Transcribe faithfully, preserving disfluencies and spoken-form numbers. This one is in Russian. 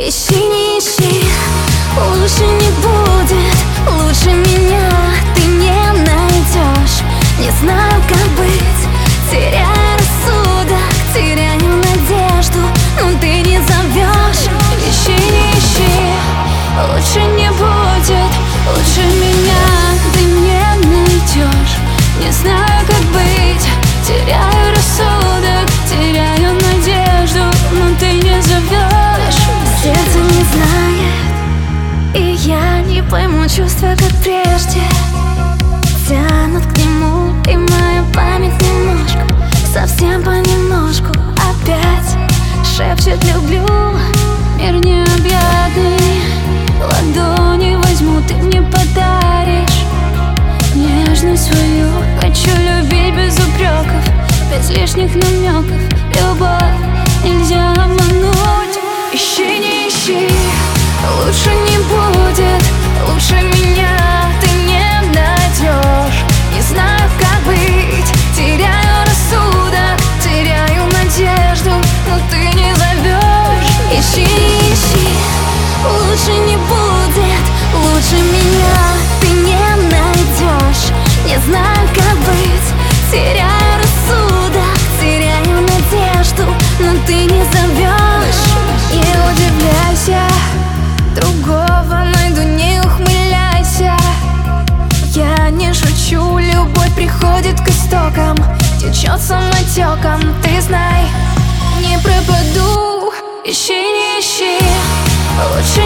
Ищи, не ищи, лучше не будет. Лучше меня ты не найдешь. Не знаю, как быть, теряю рассудок, теряю надежду, но ты не зовешь. Ищи, не ищи, лучше не будет. Лучше меня ты не найдешь. Не знаю, как быть, теряю рассудок, теряю надежду, но ты не зовешь. Сердце не знает, и я не пойму чувства, как прежде. Тянут к нему, и моя память немножко, совсем понемножку опять шепчет: люблю. Мир необъятный, ладони возьму, ты мне подаришь нежность свою. Хочу любить без упреков, без лишних намеков. Любовь нельзя обмануть. Ищи, не ищи, лучше не будет. Лучше меня ты не найдешь. Не знаю, как быть, теряю рассудок, теряю надежду, но ты не зовешь. Ищи, не ищи, лучше не будет. Лучше меня ты не найдешь. Не знаю, как быть, теряю рассудок, теряю надежду, но ты не зовешь. Не удивляйся, другого найду, не ухмыляйся. Я не шучу, любовь приходит к истокам, течет самотеком, ты знай, не пропаду. Ищи, не ищи, лучше